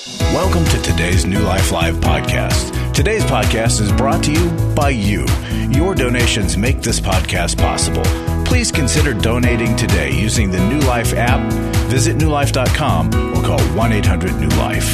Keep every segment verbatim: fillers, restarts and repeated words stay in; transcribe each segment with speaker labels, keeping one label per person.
Speaker 1: Welcome to today's New Life Live podcast. Today's podcast is brought to you by you. Your donations make this podcast possible. Please consider donating today using the New Life app. Visit new life dot com or call one eight hundred new life.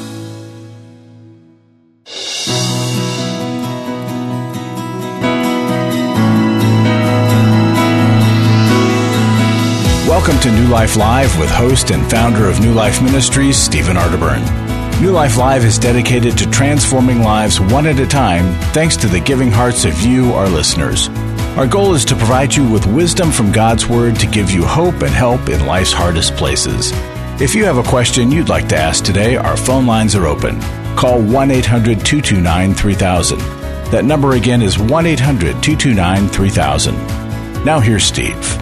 Speaker 1: Welcome to New Life Live with host and founder of New Life Ministries, Stephen Arterburn. New Life Live is dedicated to transforming lives one at a time thanks to the giving hearts of you, our listeners. Our goal is to provide you with wisdom from God's Word to give you hope and help in life's hardest places. If you have a question you'd like to ask today, our phone lines are open. Call one eight hundred two two nine three thousand. That number again is one eight hundred two two nine three thousand. Now here's Steve.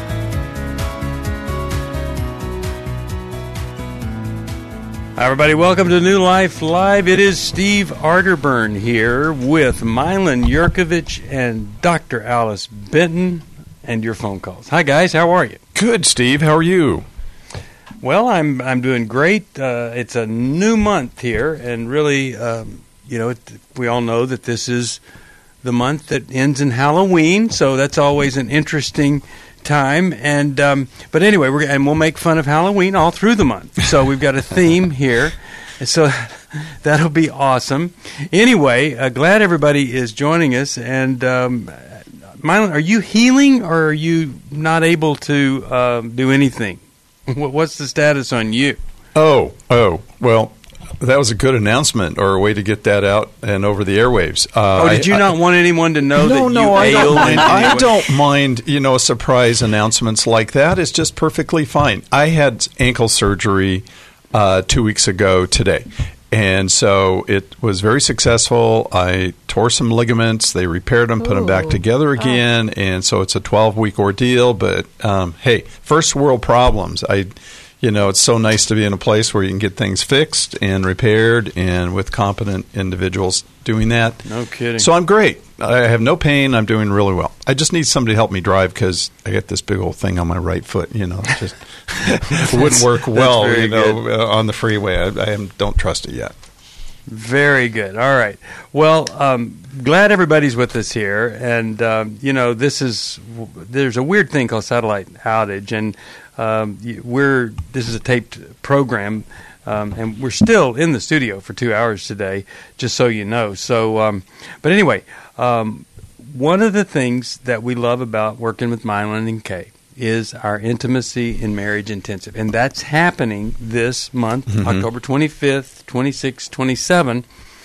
Speaker 2: Hi, everybody. Welcome to New Life Live. It is Steve Arterburn here with Milan Yurkovich and Doctor Alice Benton and your phone calls. Hi, guys. How are you?
Speaker 3: Good, Steve. How are you?
Speaker 2: Well, I'm I'm doing great. Uh, it's a new month here, and really, um, you know, it, we all know that this is the month that ends in Halloween, so that's always an interesting time. And um, but anyway, we're and we'll make fun of Halloween all through the month. So we've got a theme here, so that'll be awesome. Anyway, uh, glad everybody is joining us. And um, Milan, are you healing or are you not able to uh, do anything? What's the status on you?
Speaker 3: Oh, oh, well, that was a good announcement or a way to get that out and over the airwaves. Uh,
Speaker 2: oh, did you I, not I, want anyone to know
Speaker 3: no,
Speaker 2: that
Speaker 3: no,
Speaker 2: you
Speaker 3: I
Speaker 2: ailed?
Speaker 3: Don't mind, I don't mind, you know, surprise announcements like that. It's just perfectly fine. I had ankle surgery uh, two weeks ago today, and so it was very successful. I tore some ligaments. They repaired them, Ooh. put them back together again, oh. and so it's a twelve-week ordeal. But, um, hey, first world problems. I... You know, it's so nice to be in a place where you can get things fixed and repaired and with competent individuals doing that.
Speaker 2: No kidding.
Speaker 3: So I'm great. I have no pain. I'm doing really well. I just need somebody to help me drive because I got this big old thing on my right foot. You know, it just wouldn't work well, you know, uh, on the freeway. I, I am, don't trust it yet.
Speaker 2: Very good. All right. Well, um, glad everybody's with us here. And, um, you know, this is, there's a weird thing called satellite outage. And um, we're, this is a taped program. Um, and we're still in the studio for two hours today, just so you know. So, um, but anyway, um, one of the things that we love about working with Milan and Kay is our Intimacy in Marriage Intensive. And that's happening this month, mm-hmm. October twenty-fifth, twenty-sixth, twenty-seventh.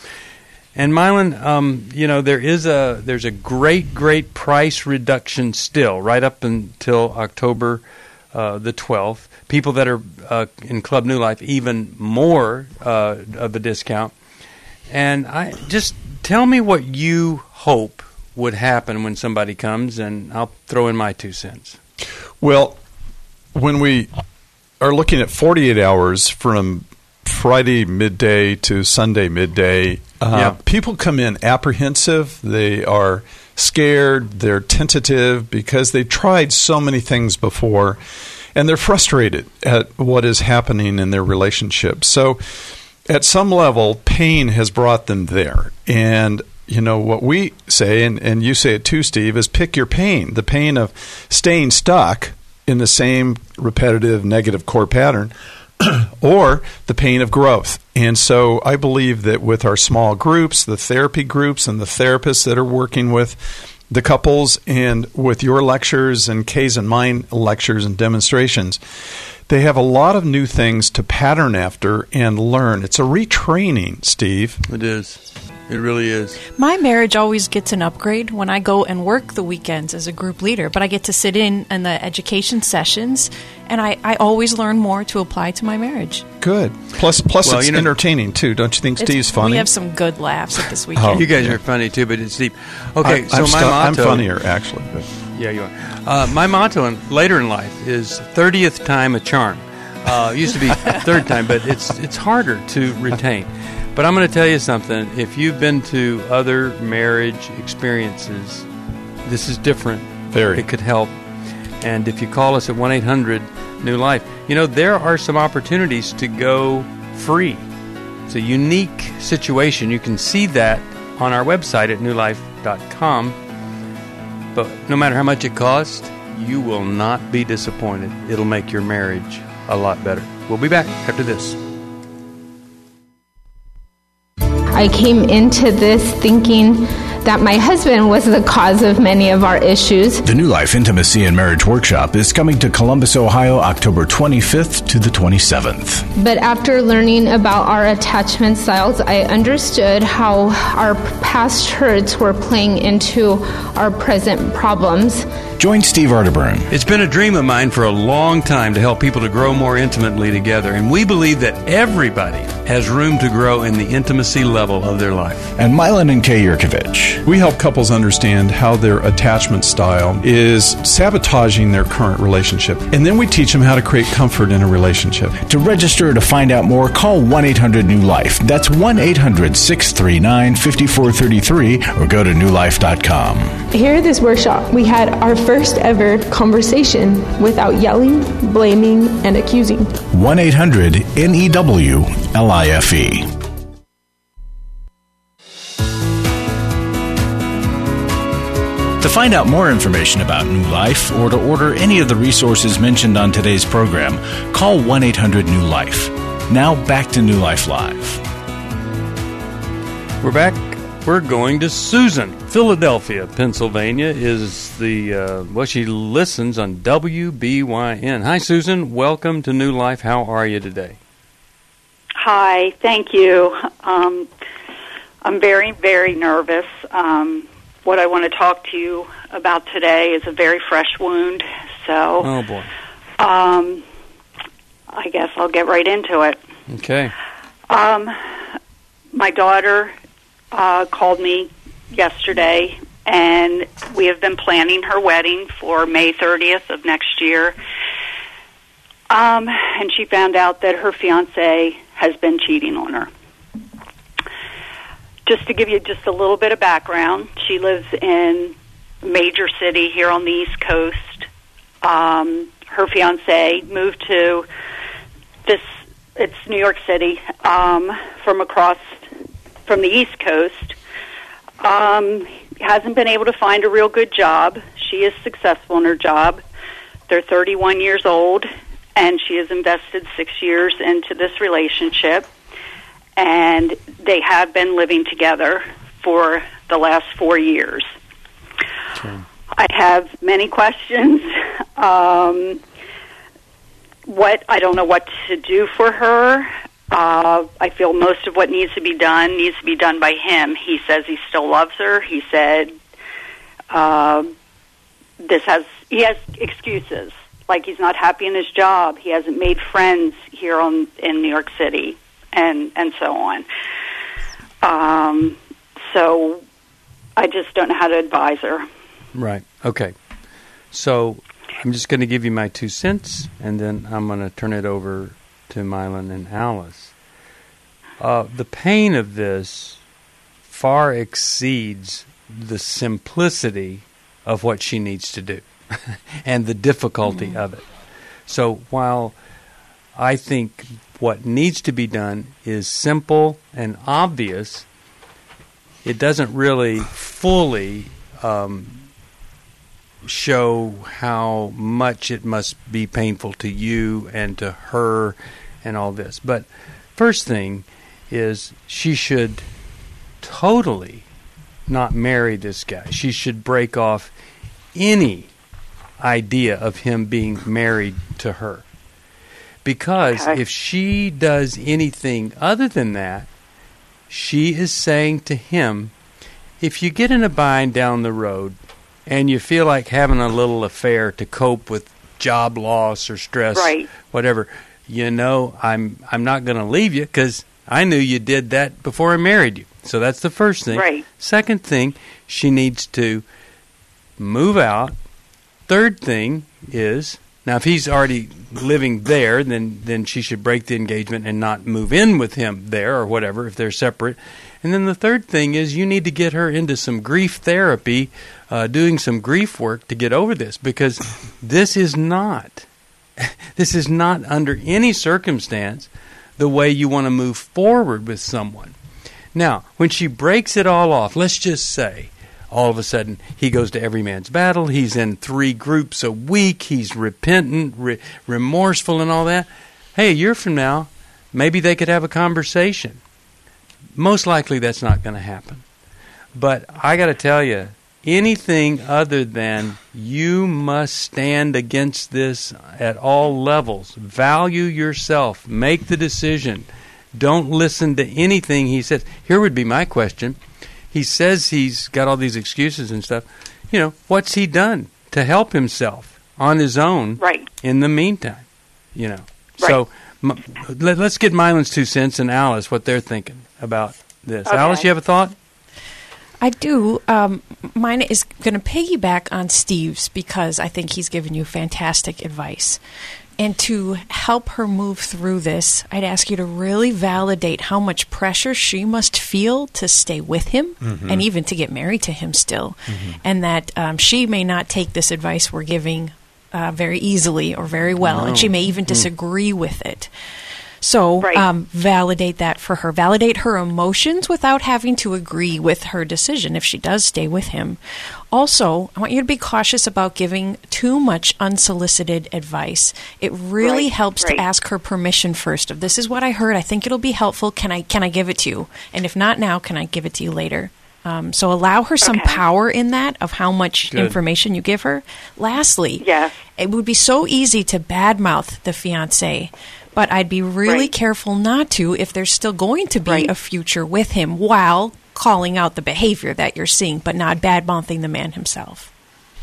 Speaker 2: And Milan, um, you know, there is a there's a great, great price reduction still, right up until October uh, the twelfth. People that are uh, in Club New Life, even more uh, of a discount. And I just tell me what you hope would happen when somebody comes, and I'll throw in my two cents.
Speaker 3: Well, when we are looking at forty-eight hours from Friday midday to Sunday midday, uh, yeah. people come in apprehensive. They are scared. They're tentative because they've tried so many things before, and they're frustrated at what is happening in their relationship. So at some level, pain has brought them there. And you know, what we say, and, and you say it too, Steve, is pick your pain. The pain of staying stuck in the same repetitive negative core pattern or the pain of growth. And so I believe that with our small groups, the therapy groups, and the therapists that are working with the couples, and with your lectures and Kay's and mine lectures and demonstrations, they have a lot of new things to pattern after and learn. It's a retraining, Steve.
Speaker 2: It is. It really is.
Speaker 4: My marriage always gets an upgrade when I go and work the weekends as a group leader, but I get to sit in in the education sessions, and I, I always learn more to apply to my marriage.
Speaker 3: Good. Plus, plus
Speaker 2: well,
Speaker 3: it's
Speaker 2: you know,
Speaker 3: entertaining, too. Don't you think Steve's funny?
Speaker 4: We have some good laughs at this weekend.
Speaker 2: Oh, you guys are funny, too, but it's deep. Okay,
Speaker 3: I,
Speaker 2: so
Speaker 3: I'm
Speaker 2: my
Speaker 3: stu-
Speaker 2: motto...
Speaker 3: I'm funnier, actually. But.
Speaker 2: Yeah, you are. Uh, my motto in, later in life is thirtieth time a charm. Uh, it used to be third time, but it's it's harder to retain. But I'm going to tell you something. If you've been to other marriage experiences, this is different.
Speaker 3: Very.
Speaker 2: It could help. And if you call us at one eight hundred new life, you know, there are some opportunities to go free It's a unique situation. You can see that on our website at new life dot com. But no matter how much it costs, you will not be disappointed. It'll make your marriage a lot better. We'll be back after this.
Speaker 5: I came into this thinking that my husband was the cause of many of our issues.
Speaker 1: The New Life Intimacy and Marriage Workshop is coming to Columbus, Ohio, October twenty-fifth to the twenty-seventh.
Speaker 5: But after learning about our attachment styles, I understood how our past hurts were playing into our present problems.
Speaker 1: Join Steve Arterburn.
Speaker 2: It's been a dream of mine for a long time to help people to grow more intimately together, and we believe that everybody has room to grow in the intimacy level of their life.
Speaker 1: And Milan and Kay Yurkovich.
Speaker 3: We help couples understand how their attachment style is sabotaging their current relationship, and then we teach them how to create comfort in a relationship.
Speaker 1: To register or to find out more, call one eight hundred new life. That's one eight hundred six three nine five four three three or go to new life dot com.
Speaker 6: Here at this workshop, we had our first ever conversation without yelling, blaming, and accusing.
Speaker 1: one eight hundred N E W L I F E. To find out more information about New Life or to order any of the resources mentioned on today's program, call one eight hundred new life. Now back to New Life Live.
Speaker 2: We're back. We're going to Susan. Philadelphia, Pennsylvania is the, uh, well, she listens on W B Y N. Hi, Susan. Welcome to New Life. How are you today?
Speaker 7: Hi, thank you. Um, I'm very, very nervous. Um, what I want to talk to you about today is a very fresh wound. So,
Speaker 2: oh boy.
Speaker 7: Um, I guess I'll get right into it.
Speaker 2: Okay.
Speaker 7: Um, my daughter uh, called me yesterday, and we have been planning her wedding for May thirtieth of next year. Um, and she found out that her fiancé has been cheating on her. Just to give you just a little bit of background, she lives in a major city here on the East Coast. Um, her fiancé moved to this, it's New York City, um, from across, from the East Coast. Um, hasn't been able to find a real good job. She is successful in her job. They're thirty-one years old, and she has invested six years into this relationship. And they have been living together for the last four years. Okay. I have many questions. Um, what I don't know what to do for her. Uh, I feel most of what needs to be done needs to be done by him. He says he still loves her. He said uh, this has he has excuses, like he's not happy in his job. He hasn't made friends here on in New York City. And, and so on. Um, so I just don't know how to advise her.
Speaker 2: Right. Okay. So I'm just going to give you my two cents, and then I'm going to turn it over to Milan and Alice. Uh, the pain of this far exceeds the simplicity of what she needs to do and the difficulty mm-hmm. of it. So while I think what needs to be done is simple and obvious, it doesn't really fully um, show how much it must be painful to you and to her and all this. But first thing is she should totally not marry this guy. She should break off any idea of him being married to her. Because okay. if she does anything other than that, she is saying to him, if you get in a bind down the road and you feel like having a little affair to cope with job loss or stress,
Speaker 7: right.
Speaker 2: whatever, you know, I'm I'm not going to leave you because I knew you did that before I married you. So that's the first thing.
Speaker 7: Right.
Speaker 2: Second thing, she needs to move out. Third thing is, now, if he's already living there, then then she should break the engagement and not move in with him there or whatever if they're separate. And then the third thing is you need to get her into some grief therapy, uh, doing some grief work to get over this, because this is not, this is not under any circumstance the way you want to move forward with someone. Now, when she breaks it all off, let's just say, all of a sudden, he goes to Every Man's Battle, he's in three groups a week, he's repentant, re- remorseful and all that. Hey, a year from now, maybe they could have a conversation. Most likely that's not going to happen. But I got to tell you, anything other than you must stand against this at all levels. Value yourself. Make the decision. Don't listen to anything he says. Here would be my question. He says he's got all these excuses and stuff. You know, what's he done to help himself on his own
Speaker 7: right.
Speaker 2: in the meantime? You know.
Speaker 7: Right.
Speaker 2: So m- let, let's get Mylan's two cents and Alice what they're thinking about this.
Speaker 7: Okay.
Speaker 2: Alice, you have a thought?
Speaker 4: I do. Um, mine is going to piggyback on Steve's because I think he's given you fantastic advice. And to help her move through this, I'd ask you to really validate how much pressure she must feel to stay with him mm-hmm. and even to get married to him still. Mm-hmm. And that um, she may not take this advice we're giving uh, very easily or very well, no. and she may even disagree mm. with it. So
Speaker 7: right.
Speaker 4: um, validate that for her. Validate her emotions without having to agree with her decision if she does stay with him. Also, I want you to be cautious about giving too much unsolicited advice. It really
Speaker 7: right.
Speaker 4: helps
Speaker 7: right.
Speaker 4: to ask her permission first. Of this is what I heard. I think it'll be helpful. Can I can I give it to you? And if not now, can I give it to you later? Um, so allow her some
Speaker 7: okay.
Speaker 4: power in that of how much
Speaker 2: Good.
Speaker 4: information you give her. Lastly,
Speaker 7: yes.
Speaker 4: it would be so easy to badmouth the fiancé, but I'd be really
Speaker 7: right.
Speaker 4: careful not to if there's still going to be
Speaker 7: right.
Speaker 4: a future with him while calling out the behavior that you're seeing, but not badmouthing the man himself.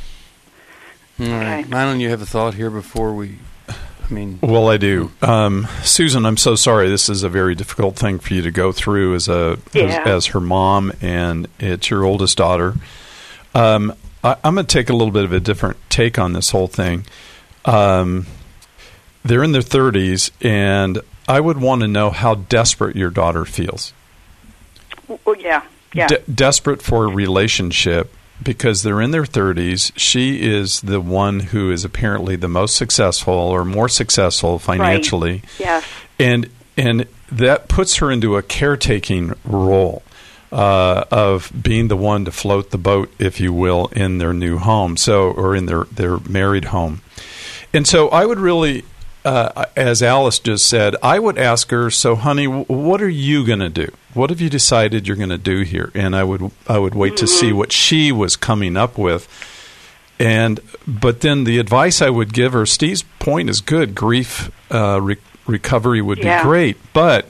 Speaker 2: All right.
Speaker 7: Okay.
Speaker 2: Mylan, you have a thought here before we... I mean,
Speaker 3: well, I do. Um, Susan, I'm so sorry. This is a very difficult thing for you to go through as a
Speaker 7: yeah.
Speaker 3: as, as her mom, and it's your oldest daughter. Um, I, I'm going to take a little bit of a different take on this whole thing. Um, they're in their thirties, and I would want to know how desperate your daughter feels.
Speaker 7: Well, yeah, yeah.
Speaker 3: De- desperate for a relationship. Because they're in their thirties, she is the one who is apparently the most successful or more successful financially.
Speaker 7: Right. Yes.
Speaker 3: And and that puts her into a caretaking role uh, of being the one to float the boat, if you will, in their new home, so or in their, their married home. And so I would really, uh, as Alice just said, I would ask her, so honey, what are you going to do? What have you decided you're going to do here? And I would I would wait to see what she was coming up with. And but then the advice I would give her, Steve's point is good. Grief uh, re- recovery would
Speaker 7: yeah.
Speaker 3: be great, but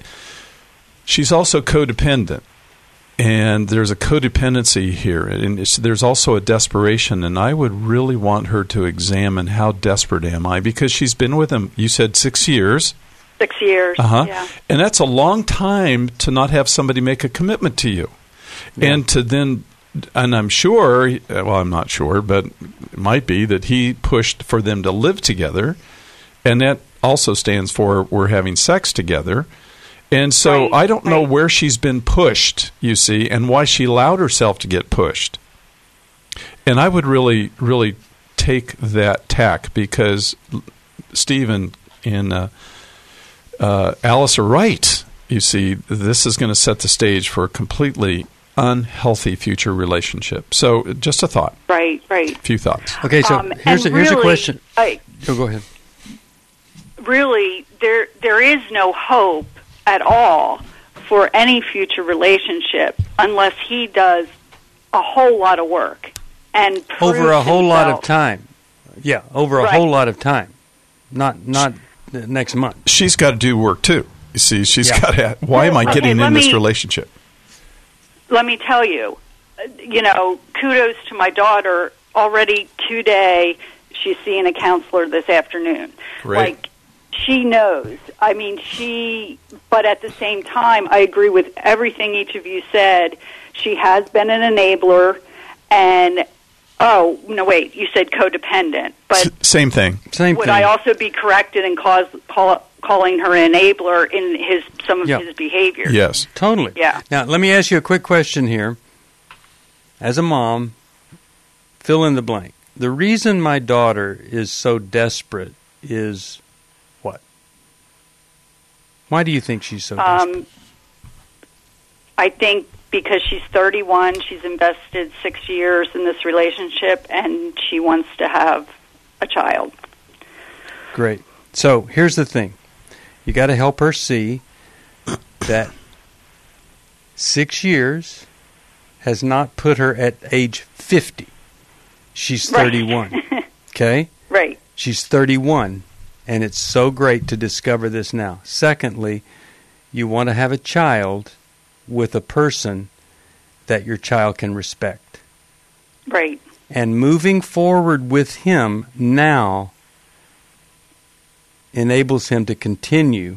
Speaker 3: she's also codependent, and there's a codependency here, and it's, there's also a desperation. And I would really want her to examine how desperate am I, because she's been with him. You said six years.
Speaker 7: Six years,
Speaker 3: uh-huh.
Speaker 7: yeah.
Speaker 3: And that's a long time to not have somebody make a commitment to you. Yeah. And to then, and I'm sure, well, I'm not sure, but it might be that he pushed for them to live together, and that also stands for we're having sex together. And so
Speaker 7: right,
Speaker 3: I don't
Speaker 7: right.
Speaker 3: know where she's been pushed, you see, and why she allowed herself to get pushed. And I would really, really take that tack, because Stephen and uh, uh, Alice are right. You see, this is going to set the stage for a completely unhealthy future relationship. So just a thought.
Speaker 7: Right, right.
Speaker 3: A few thoughts.
Speaker 2: okay, so
Speaker 7: Um,
Speaker 2: here's, a,
Speaker 7: and
Speaker 2: here's
Speaker 7: really,
Speaker 2: a question.
Speaker 7: I,
Speaker 2: oh, go ahead.
Speaker 7: Really, there there is no hope at all for any future relationship unless he does a whole lot of work and
Speaker 2: Over a whole
Speaker 7: himself.
Speaker 2: lot of time. Yeah, over a
Speaker 7: Right.
Speaker 2: whole lot of time. Not not the next month.
Speaker 3: She's got to do work too. You see, she's
Speaker 2: Yeah.
Speaker 3: got to. Why am I
Speaker 7: Okay,
Speaker 3: getting
Speaker 7: let
Speaker 3: in this
Speaker 7: me-
Speaker 3: relationship?
Speaker 7: Let me tell you, uh, you know, kudos to my daughter. Already today, she's seeing a counselor this afternoon.
Speaker 3: Great.
Speaker 7: Like, she knows. I mean, she, but at the same time, I agree with everything each of you said. She has been an enabler, and, oh, no, wait, you said codependent. But
Speaker 3: S- same thing.
Speaker 2: Same
Speaker 7: would
Speaker 2: thing.
Speaker 7: I also be corrected in cause, call, calling her an enabler in his some of
Speaker 2: Yeah.
Speaker 7: his behavior?
Speaker 3: Yes.
Speaker 2: Totally.
Speaker 7: Yeah.
Speaker 2: Now, let me ask you a quick question here. As a mom, fill in the blank. The reason my daughter is so desperate is what? Why do you think she's so
Speaker 7: Um,
Speaker 2: desperate?
Speaker 7: I think because she's thirty-one, she's invested six years in this relationship, and she wants to have a child.
Speaker 2: Great. So here's the thing. You got to help her see that six years has not put her at age fifty. She's thirty-one.
Speaker 7: Right.
Speaker 2: Okay?
Speaker 7: Right.
Speaker 2: She's thirty-one, and it's so great to discover this now. Secondly, you want to have a child with a person that your child can respect.
Speaker 7: Right.
Speaker 2: And moving forward with him now enables him to continue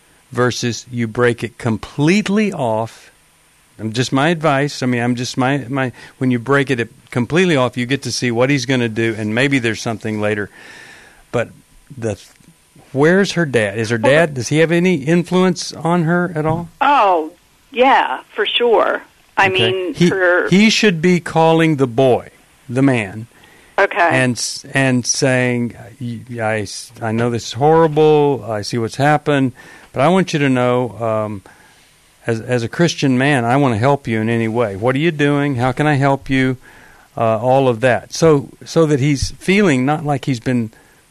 Speaker 2: versus you break it completely off. I'm just my advice. I mean, I'm just my, my when you break it completely off, you get to see what he's going to do, and maybe there's something later. But the where's her dad? Is her dad, does he have any influence on her at all?
Speaker 7: Oh, yeah, for sure. I
Speaker 2: Okay.
Speaker 7: mean,
Speaker 2: he,
Speaker 7: her...
Speaker 2: he should be calling the boy, the man,
Speaker 7: Okay.
Speaker 2: and and saying, I, I know this is horrible, I see what's happened, but I want you to know, um, as as a Christian man, I want to help you in any way. What are you doing? How can I help you? Uh, all of that. So so that he's feeling not like he's been,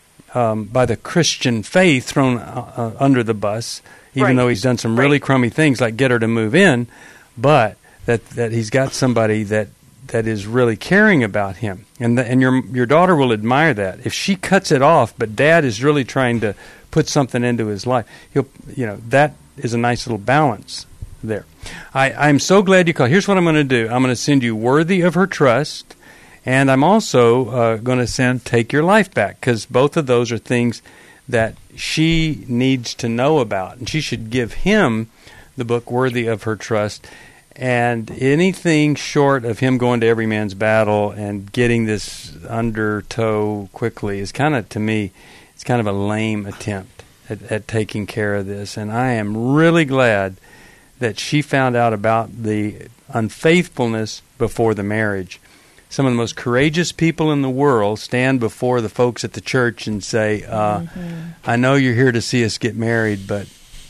Speaker 2: um, by the Christian faith, thrown uh, uh, under the bus, even
Speaker 7: Right.
Speaker 2: though he's done some really
Speaker 7: Right.
Speaker 2: crummy things like get her to move in, but that, that he's got somebody that that is really caring about him, and the, and your your daughter will admire that. If she cuts it off, but Dad is really trying to put something into his life, he'll you know that is a nice little balance there. I I'm so glad you called. Here's what I'm going to do. I'm going to send you Worthy of Her Trust, and I'm also uh, going to send Take Your Life Back, because both of those are things that she needs to know about, and she should give him the book Worthy of Her Trust. And anything short of him going to every man's battle and getting this undertow quickly is kind of, to me, it's kind of a lame attempt at, at taking care of this. And I am really glad that she found out about the unfaithfulness before the marriage. Some of the most courageous people in the world stand before the folks at the church and say, uh, mm-hmm. I know you're here to see us get married, but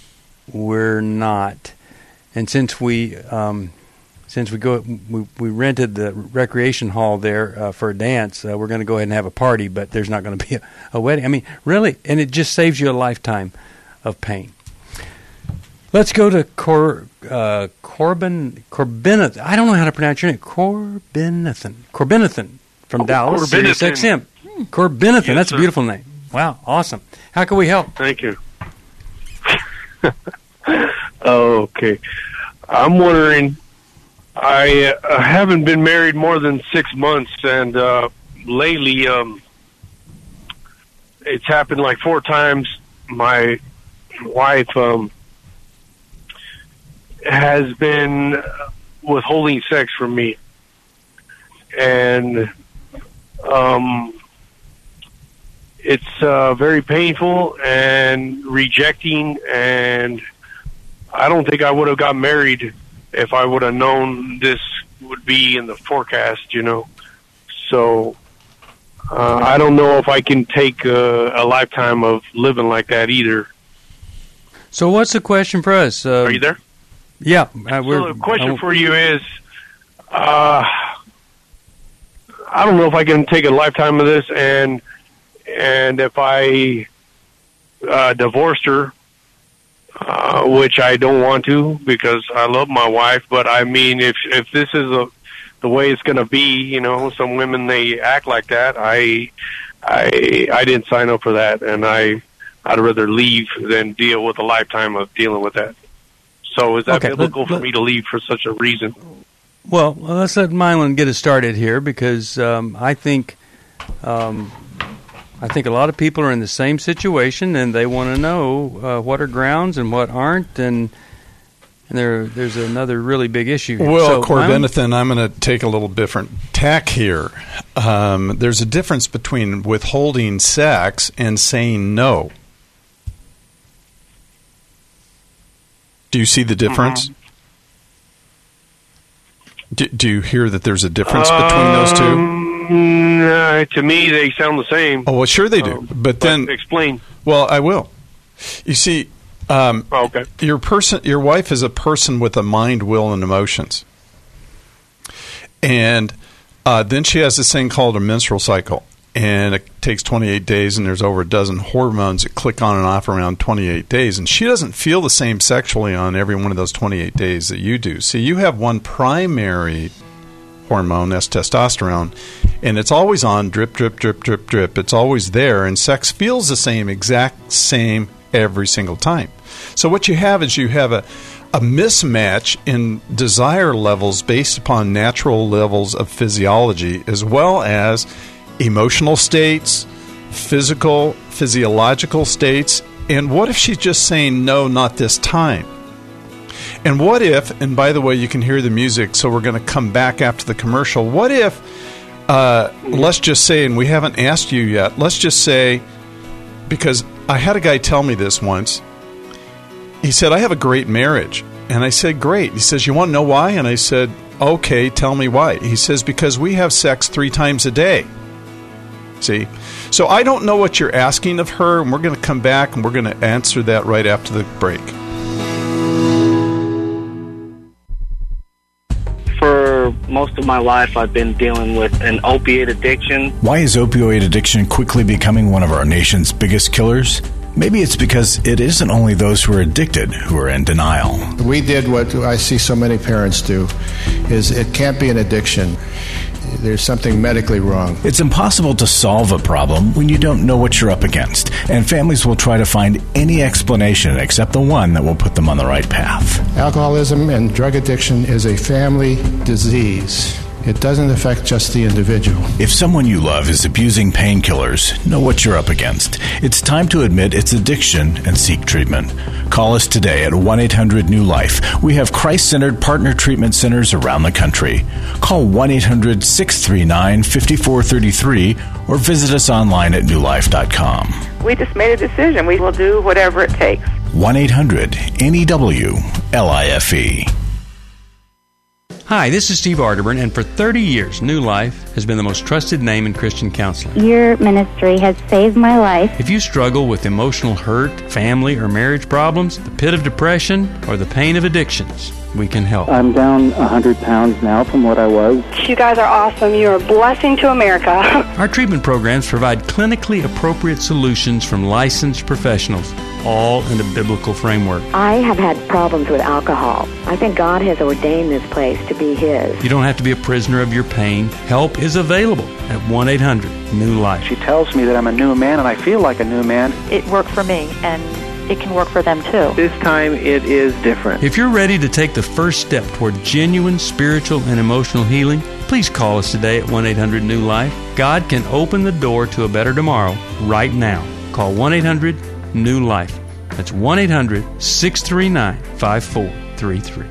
Speaker 2: we're not. And since we um, since we go we, we rented the recreation hall there uh, for a dance, uh, we're going to go ahead and have a party, but there's not going to be a, a wedding. I mean, really, and it just saves you a lifetime of pain. Let's go to Cor, uh, Corbin Corbinathan. I don't know how to pronounce your name. Corbinathan. Corbinathan from
Speaker 8: oh,
Speaker 2: Dallas. Sirius X M. Corbinathan.
Speaker 8: Yes,
Speaker 2: That's
Speaker 8: sir.
Speaker 2: a beautiful name. Wow, awesome. How can we help?
Speaker 8: Thank you. Okay. I'm wondering, I uh, haven't been married more than six months, and uh, lately um, it's happened like four times. My wife um, has been withholding sex from me, and um, it's uh, very painful and rejecting, and I don't think I would have got married if I would have known this would be in the forecast, you know. So uh, I don't know if I can take a, a lifetime of living like that either.
Speaker 2: So what's the question for us? Uh,
Speaker 8: Are you there?
Speaker 2: Yeah. Uh, we're,
Speaker 8: So the question
Speaker 2: uh,
Speaker 8: for you is, uh, I don't know if I can take a lifetime of this, and and if I uh, divorced her, Uh, which I don't want to because I love my wife. But I mean, if if this is a, the way it's going to be, you know, some women, they act like that. I I I didn't sign up for that, and I I'd rather leave than deal with a lifetime of dealing with that. So is that
Speaker 2: Okay,
Speaker 8: biblical
Speaker 2: let-
Speaker 8: for
Speaker 2: let-
Speaker 8: me to leave for such a reason?
Speaker 2: Well, let's let Mylan get us started here, because um, I think um, I think a lot of people are in the same situation, and they want to know uh, what are grounds and what aren't, and and there there's another really big issue here.
Speaker 3: Well,
Speaker 2: So,
Speaker 3: Corbinathan, I'm going to take a little different tack here. Um, there's a difference between withholding sex and saying no. Do you see the difference?
Speaker 8: Uh-huh.
Speaker 3: Do, do you hear that there's a difference between those two?
Speaker 8: Um, uh, to me, they sound the same.
Speaker 3: Oh, well, sure they do.
Speaker 8: Um,
Speaker 3: but then,
Speaker 8: explain.
Speaker 3: well, I will. You see, Um,
Speaker 8: oh, okay.
Speaker 3: Your person, your wife is a person with a mind, will, and emotions, and uh, then she has this thing called a menstrual cycle, and it takes twenty-eight days, and there's over a dozen hormones that click on and off around twenty-eight days, and she doesn't feel the same sexually on every one of those twenty-eight days that you do. See, you have one primary hormone, that's testosterone, and it's always on, drip, drip, drip, drip, drip. It's always there, and sex feels the same, exact same every single time. So what you have is you have a, a mismatch in desire levels based upon natural levels of physiology, as well as emotional states, physical, physiological states. And what if she's just saying, no, not this time? And what if, and by the way, you can hear the music, so we're going to come back after the commercial. What if, uh, let's just say, and we haven't asked you yet, let's just say, because I had a guy tell me this once. He said, I have a great marriage. And I said, great. He says, you want to know why? And I said, okay, tell me why. He says, because we have sex three times a day. See? So I don't know what you're asking of her, and we're going to come back, and we're going to answer that right after the break.
Speaker 9: For most of my life, I've been dealing with an opiate addiction.
Speaker 1: Why is opioid addiction quickly becoming one of our nation's biggest killers? Maybe it's because it isn't only those who are addicted who are in denial.
Speaker 10: We did what I see so many parents do, is it can't be an addiction. There's something medically wrong.
Speaker 1: It's impossible to solve a problem when you don't know what you're up against, and families will try to find any explanation except the one that will put them on the right path.
Speaker 10: Alcoholism and drug addiction is a family disease. It doesn't affect just the individual.
Speaker 1: If someone you love is abusing painkillers, know what you're up against. It's time to admit it's addiction and seek treatment. Call us today at one eight hundred new life. We have Christ-centered partner treatment centers around the country. Call one eight hundred six three nine five four three three or visit us online at new life dot com.
Speaker 11: We just made a decision. We will do whatever it takes.
Speaker 1: one eight hundred N E W L I F E.
Speaker 2: Hi, this is Steve Arterburn, and for thirty years, New Life has been the most trusted name in Christian counseling.
Speaker 12: Your ministry has saved my life.
Speaker 2: If you struggle with emotional hurt, family or marriage problems, the pit of depression, or the pain of addictions, we can help.
Speaker 13: I'm down one hundred pounds now from what I was.
Speaker 14: You guys are awesome. You're a blessing to America.
Speaker 2: Our treatment programs provide clinically appropriate solutions from licensed professionals, all in a biblical framework.
Speaker 15: I have had problems with alcohol. I think God has ordained this place to be His.
Speaker 2: You don't have to be a prisoner of your pain. Help is available at one eight hundred new life.
Speaker 13: She tells me that I'm a new man, and I feel like a new man.
Speaker 16: It worked for me, and it can work for them too.
Speaker 9: This time it is different.
Speaker 2: If you're ready to take the first step toward genuine spiritual and emotional healing, please call us today at one eight hundred new life. God can open the door to a better tomorrow right now. Call one eight hundred new life. That's one eight hundred six three nine five four three three.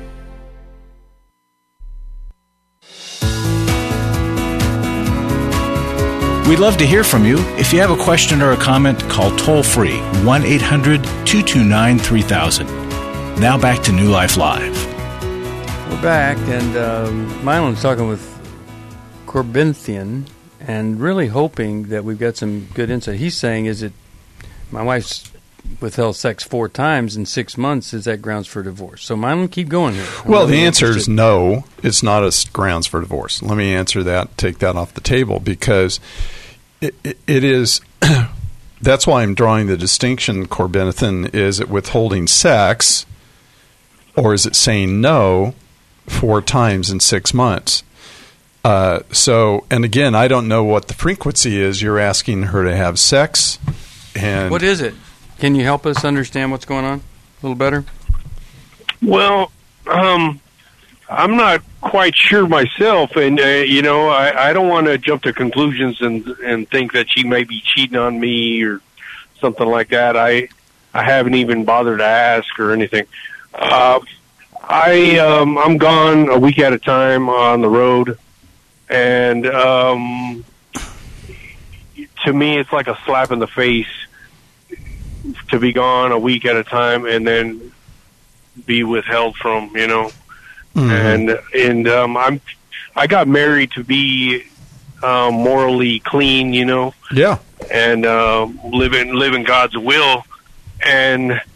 Speaker 1: We'd love to hear from you. If you have a question or a comment, call toll-free one eight hundred two two nine three thousand. Now back to New Life Live.
Speaker 2: We're back, and um, Mylon's talking with Corbinthian and really hoping that we've got some good insight. He's saying, is it my wife's withheld sex four times in six months, is that grounds for divorce? So Mylon, keep going here. I'm
Speaker 3: well,
Speaker 2: really
Speaker 3: the answer
Speaker 2: interested.
Speaker 3: is no. It's not a grounds for divorce. Let me answer that, take that off the table, because it, it, it is... That's why I'm drawing the distinction, Corbinthian. Is it withholding sex, or is it saying no four times in six months? Uh, so, and again, I don't know what the frequency is. You're asking her to have sex. And
Speaker 2: what is it? Can you help us understand what's going on a little better?
Speaker 8: Well, um, I'm not quite sure myself, and uh, you know, I, I don't want to jump to conclusions and and think that she may be cheating on me or something like that. I I haven't even bothered to ask or anything. Uh, I um, I'm gone a week at a time on the road, and um, to me, it's like a slap in the face to be gone a week at a time and then be withheld from, you know. Mm-hmm. And and um, I'm I got married to be uh, morally clean, you know.
Speaker 3: Yeah.
Speaker 8: And uh, live in live in God's will, and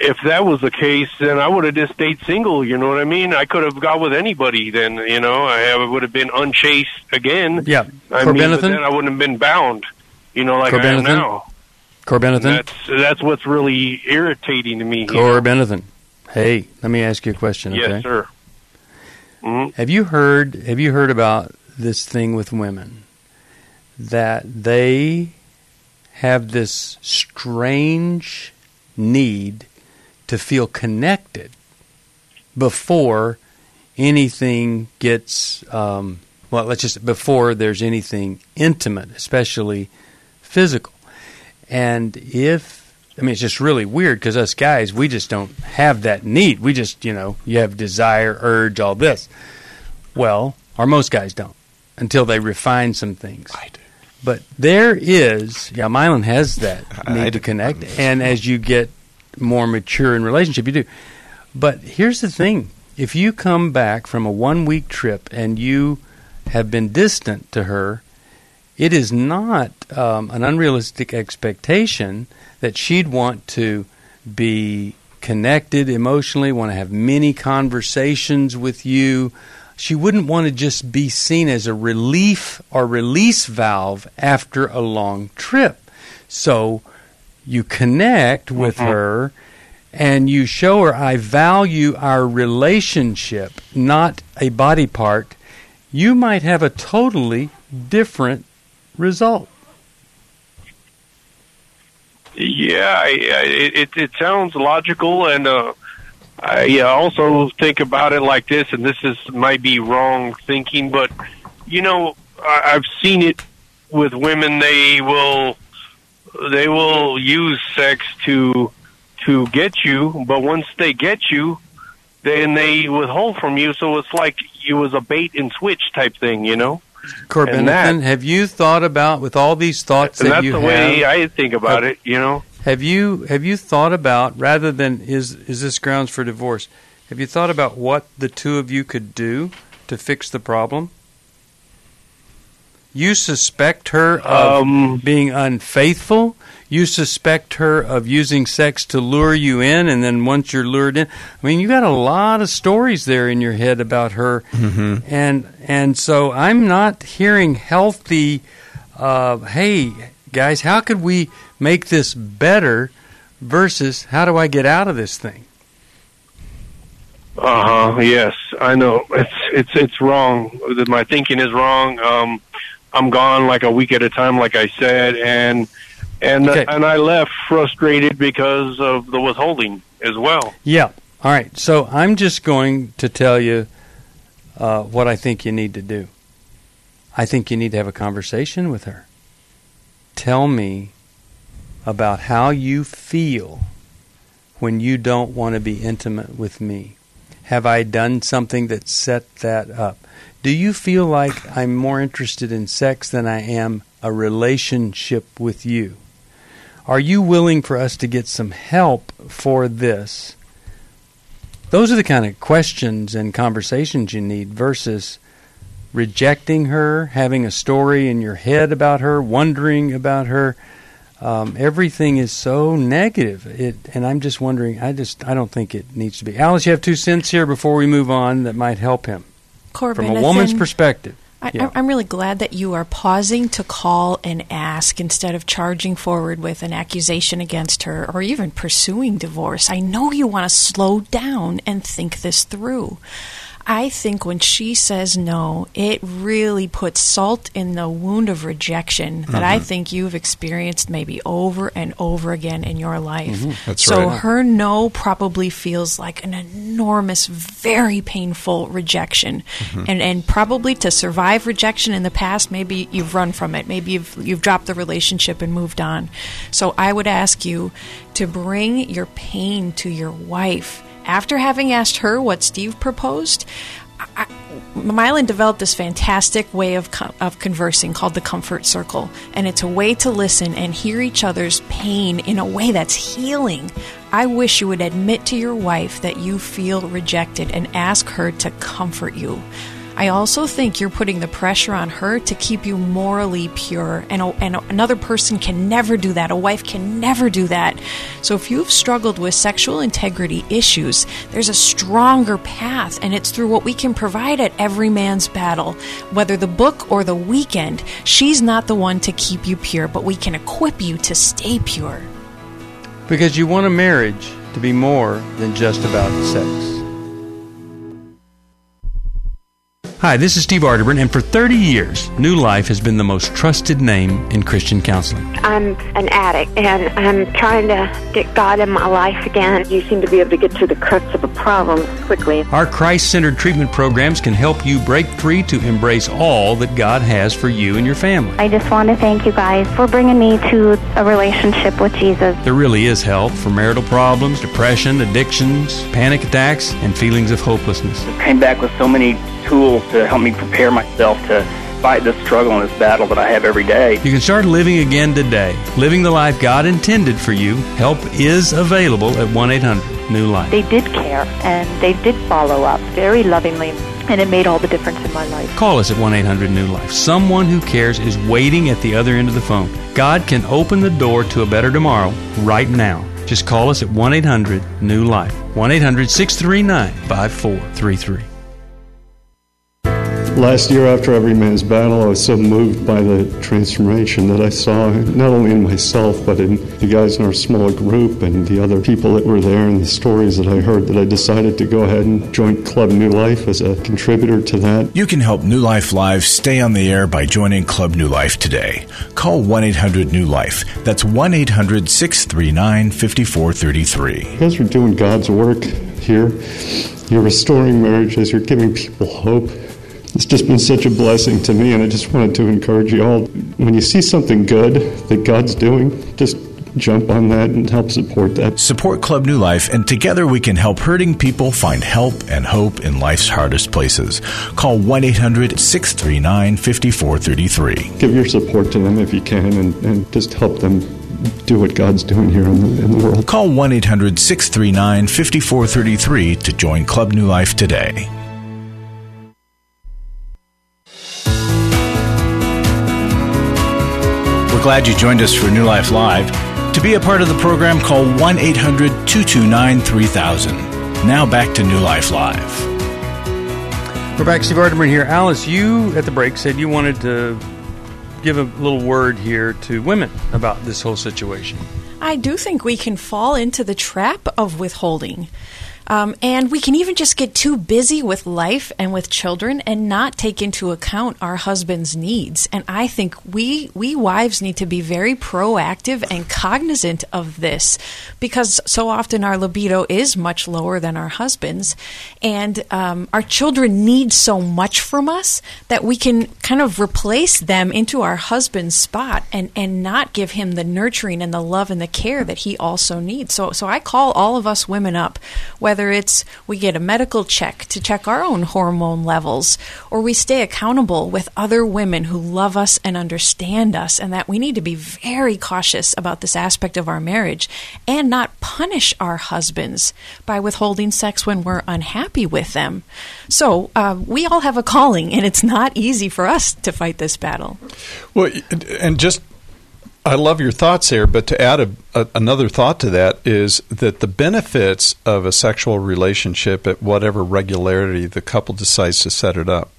Speaker 8: if that was the case, then I would have just stayed single. You know what I mean? I could have got with anybody. Then you know, I would have been unchaste again.
Speaker 2: Yeah,
Speaker 8: I mean, but then I wouldn't have been bound. You know, like I am now.
Speaker 2: Corbinathan?
Speaker 8: That's that's what's really irritating to me.
Speaker 2: Corbinathan. Hey, let me ask you a question.
Speaker 8: Yes,
Speaker 2: okay?
Speaker 8: sir. Mm-hmm.
Speaker 2: Have you heard? Have you heard about this thing with women that they have this strange need to feel connected before anything gets um, well? Let's just before there's anything intimate, especially physical. And if, I mean, it's just really weird because us guys, we just don't have that need. We just, you know, you have desire, urge, all this. Well, or most guys don't until they refine some things. I do. But there is, yeah, Mylan has that need I to connect. And as you get more mature in relationship, you do. But here's the thing. If you come back from a one-week trip and you have been distant to her, it is not um, an unrealistic expectation that she'd want to be connected emotionally, want to have many conversations with you. She wouldn't want to just be seen as a relief or release valve after a long trip. So you connect with mm-hmm. her and you show her, I value our relationship, not a body part. You might have a totally different result.
Speaker 8: Yeah, I, I, it it sounds logical, and uh, I also think about it like this, and this is might be wrong thinking, but you know, I, I've seen it with women. They will they will use sex to to get you, but once they get you, then they withhold from you. So it's like it was a bait and switch type thing, you know.
Speaker 2: Corbinathan, have you thought about, with all these thoughts that you have...
Speaker 8: And that's the way I think about it, you know.
Speaker 2: Have you have you thought about, rather than is is this grounds for divorce, have you thought about what the two of you could do to fix the problem? You suspect her of um, being unfaithful. You suspect her of using sex to lure you in, and then once you're lured in, I mean, you got a lot of stories there in your head about her, mm-hmm. and and so I'm not hearing healthy. Uh, hey, guys, how could we make this better? Versus, how do I get out of this thing?
Speaker 8: Uh huh. Yes, I know. It's it's it's wrong. My thinking is wrong. Um, I'm gone like a week at a time, like I said, and. And okay. uh, and I left frustrated because of the withholding as well.
Speaker 2: Yeah. All right. So I'm just going to tell you uh, what I think you need to do. I think you need to have a conversation with her. Tell me about how you feel when you don't want to be intimate with me. Have I done something that set that up? Do you feel like I'm more interested in sex than I am a relationship with you? Are you willing for us to get some help for this? Those are the kind of questions and conversations you need versus rejecting her, having a story in your head about her, wondering about her. Um, everything is so negative. It, and I'm just wondering, I just I don't think it needs to be. Alice, you have two cents here before we move on that might help him.
Speaker 4: Corbin,
Speaker 2: from a woman's perspective.
Speaker 4: I,
Speaker 2: yeah.
Speaker 4: I'm really glad that you are pausing to call and ask instead of charging forward with an accusation against her or even pursuing divorce. I know you want to slow down and think this through. I think when she says no, it really puts salt in the wound of rejection that mm-hmm. I think you've experienced maybe over and over again in your life.
Speaker 3: Mm-hmm. That's
Speaker 4: so
Speaker 3: right.
Speaker 4: her no probably feels like an enormous, very painful rejection. Mm-hmm. And and probably to survive rejection in the past, maybe you've run from it. Maybe you've you've dropped the relationship and moved on. So I would ask you to bring your pain to your wife. After having asked her what Steve proposed, I, Mylan developed this fantastic way of co- of conversing called the comfort circle. And it's a way to listen and hear each other's pain in a way that's healing. I wish you would admit to your wife that you feel rejected and ask her to comfort you. I also think you're putting the pressure on her to keep you morally pure, and, a, and a, another person can never do that. A wife can never do that. So if you've struggled with sexual integrity issues, there's a stronger path, and it's through what we can provide at Every Man's Battle. Whether the book or the weekend, she's not the one to keep you pure, but we can equip you to stay pure.
Speaker 2: Because you want a marriage to be more than just about sex. Hi, this is Steve Arterburn, and for thirty years, New Life has been the most trusted name in Christian counseling.
Speaker 15: I'm an addict, and I'm trying to get God in my life again.
Speaker 11: You seem to be able to get to the crux of a problem quickly.
Speaker 2: Our Christ-centered treatment programs can help you break free to embrace all that God has for you and your family.
Speaker 12: I just want to thank you guys for bringing me to a relationship with Jesus.
Speaker 2: There really is help for marital problems, depression, addictions, panic attacks, and feelings of hopelessness.
Speaker 9: I came back with so many tools to help me prepare myself to fight this struggle and this battle that I have every day.
Speaker 2: You can start living again today, living the life God intended for you. Help is available at one eight hundred new life.
Speaker 16: They did care, and they did follow up very lovingly, and it made all the difference in my life.
Speaker 2: Call us at one eight hundred new life. Someone who cares is waiting at the other end of the phone. God can open the door to a better tomorrow right now. Just call us at one eight hundred new life. one eight hundred six three nine five four three three.
Speaker 17: Last year after Every Man's Battle, I was so moved by the transformation that I saw not only in myself, but in the guys in our small group and the other people that were there and the stories that I heard, that I decided to go ahead and join Club New Life as a contributor to that.
Speaker 1: You can help New Life Live stay on the air by joining Club New Life today. Call one eight hundred new life. That's one eight hundred six three nine five four three three.
Speaker 17: You guys are doing God's work here. You're restoring marriages. You're giving people hope. It's just been such a blessing to me, and I just wanted to encourage you all. When you see something good that God's doing, just jump on that and help support that.
Speaker 1: Support Club New Life, and together we can help hurting people find help and hope in life's hardest places. Call one eight hundred six three nine five four three three.
Speaker 17: Give your support to them if you can, and, and just help them do what God's doing here in the, in the world.
Speaker 1: Call one eight hundred six three nine five four three three to join Club New Life today. Glad you joined us for New Life Live. To be a part of the program, call one eight hundred two two nine three thousand. Now back to New Life Live.
Speaker 2: We're back. Steve Arterburn here. Alice, you at the break said you wanted to give a little word here to women about this whole situation.
Speaker 4: I do think we can fall into the trap of withholding. Um, and we can even just get too busy with life and with children and not take into account our husband's needs. And I think we we wives need to be very proactive and cognizant of this, because so often our libido is much lower than our husband's. And um, our children need so much from us that we can kind of replace them into our husband's spot and, and not give him the nurturing and the love and the care that he also needs. So, so I call all of us women up, whether Whether it's we get a medical check to check our own hormone levels, or we stay accountable with other women who love us and understand us, and that we need to be very cautious about this aspect of our marriage and not punish our husbands by withholding sex when we're unhappy with them. So uh, we all have a calling, and it's not easy for us to fight this battle.
Speaker 3: Well, and just I love your thoughts there, but to add a, a, another thought to that is that the benefits of a sexual relationship at whatever regularity the couple decides to set it up,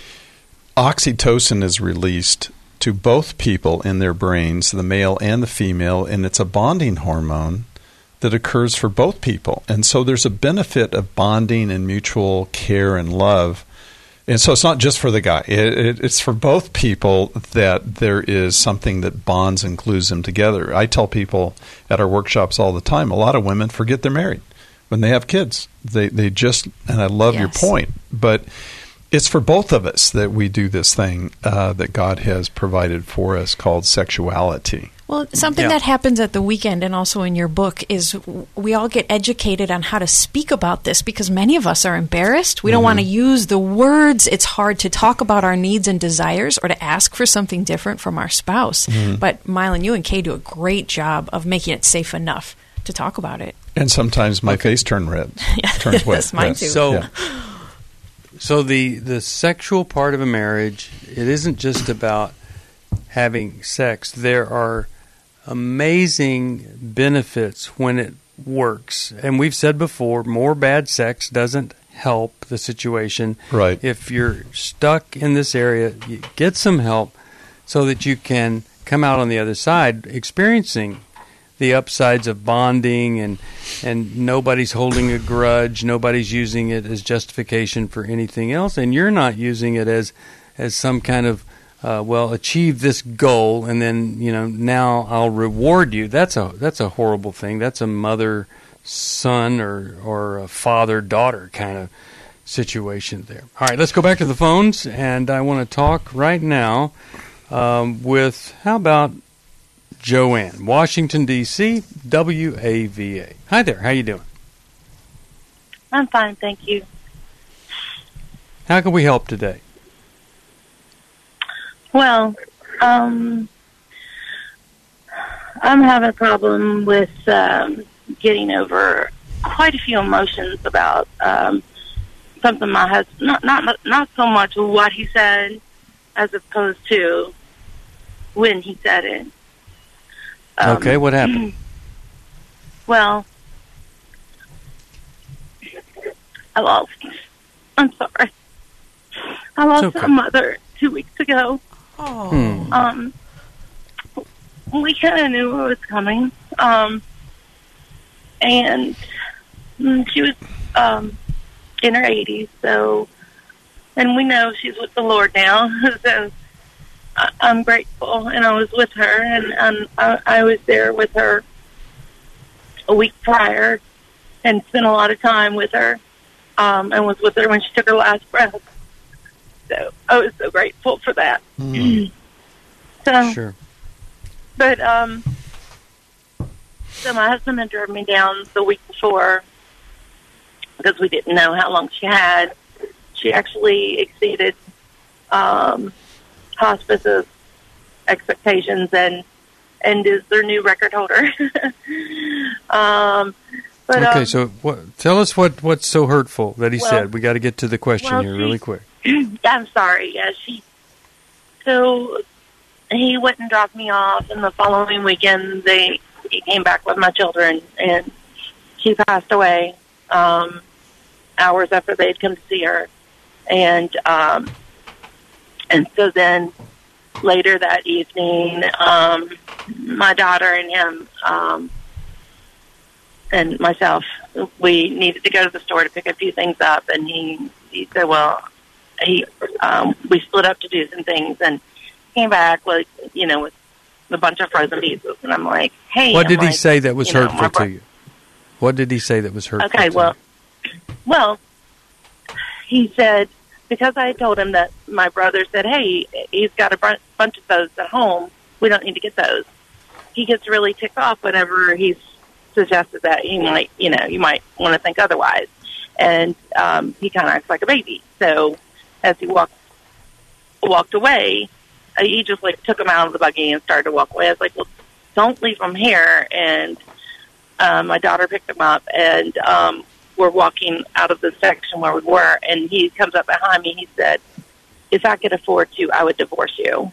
Speaker 3: oxytocin is released to both people in their brains, the male and the female, and it's a bonding hormone that occurs for both people. And so there's a benefit of bonding and mutual care and love. And so it's not just for the guy. It, it, it's for both people that there is something that bonds and glues them together. I tell people at our workshops all the time, a lot of women forget they're married when they have kids. They they just, and I love yes. your point, but it's for both of us that we do this thing uh, that God has provided for us called sexuality.
Speaker 4: Well, something
Speaker 2: Yeah.
Speaker 4: that happens at the weekend and also in your book is we all get educated on how to speak about this, because many of us are embarrassed. We don't
Speaker 2: Mm-hmm.
Speaker 4: want to use the words. It's hard to talk about our needs and desires or to ask for something different from our spouse.
Speaker 2: Mm-hmm.
Speaker 4: But Mylan, you and Kay do a great job of making it safe enough to talk about it.
Speaker 3: And sometimes my face turns red, turns wet.
Speaker 4: Yes, mine
Speaker 3: Yes.
Speaker 4: too.
Speaker 2: So
Speaker 3: Yeah.
Speaker 2: so the the sexual part of a marriage, it isn't just about having sex. There are amazing benefits when it works. And we've said before, more bad sex doesn't help the situation.
Speaker 3: Right.
Speaker 2: If you're stuck in this area, you get some help so that you can come out on the other side experiencing the upsides of bonding, and and nobody's holding a grudge, nobody's using it as justification for anything else, and you're not using it as as some kind of uh, well, achieve this goal, and then you know now I'll reward you. That's a that's a horrible thing. That's a mother son or or a father daughter kind of situation there. All right, let's go back to the phones, and I want to talk right now um, with how about Joanne, Washington, D C, W A V A. Hi there. How you doing?
Speaker 18: I'm fine, thank you.
Speaker 2: How can we help today?
Speaker 18: Well, um, I'm having a problem with um, getting over quite a few emotions about um, something my husband, not, not, not so much what he said as opposed to when he said it. Um,
Speaker 2: okay, what happened?
Speaker 18: Well, I lost, I'm sorry. I lost
Speaker 2: okay.
Speaker 18: my mother two weeks ago.
Speaker 4: Oh.
Speaker 2: Hmm.
Speaker 18: Um, we kind of knew what was coming. Um, and she was um, in her eighties, so, and we know she's with the Lord now, so I, I'm grateful, and I was with her, and, and I, I was there with her a week prior and spent a lot of time with her, um, and was with her when she took her last breath. So I was so grateful for that.
Speaker 2: Mm.
Speaker 18: so,
Speaker 2: sure.
Speaker 18: But, um, so my husband had driven me down the week before because we didn't know how long she had. She actually exceeded um, hospice's expectations and and is their new record holder. um, but,
Speaker 2: okay,
Speaker 18: um,
Speaker 2: so what, tell us what, what's so hurtful that he
Speaker 18: well,
Speaker 2: said. We got to get to the question
Speaker 18: well,
Speaker 2: here
Speaker 18: she,
Speaker 2: really quick.
Speaker 18: I'm sorry. Yeah, she. So he went and dropped me off, and the following weekend they he came back with my children, and she passed away um, hours after they had come to see her, and um, and so then later that evening, um, my daughter and him um, and myself, we needed to go to the store to pick a few things up, and he he said, well. He, um, we split up to do some things and came back with, you know, with a bunch of frozen pizzas. And I'm like, hey.
Speaker 2: What
Speaker 18: I'm
Speaker 2: did he
Speaker 18: like,
Speaker 2: say that was
Speaker 18: you know,
Speaker 2: hurtful to you? What did he say that was hurtful
Speaker 18: Okay,
Speaker 2: to
Speaker 18: well,
Speaker 2: you?
Speaker 18: well, he said, because I told him that my brother said, hey, he's got a bunch bunch of those at home. We don't need to get those. He gets really ticked off whenever he's suggested that he might, you know, you might want to think otherwise. And um, he kind of acts like a baby. So as he walked walked away, uh, he just like took him out of the buggy and started to walk away. I was like, "Well, don't leave him here." And um, my daughter picked him up, and um, we're walking out of the section where we were. And he comes up behind me. He said, "If I could afford to, I would divorce you."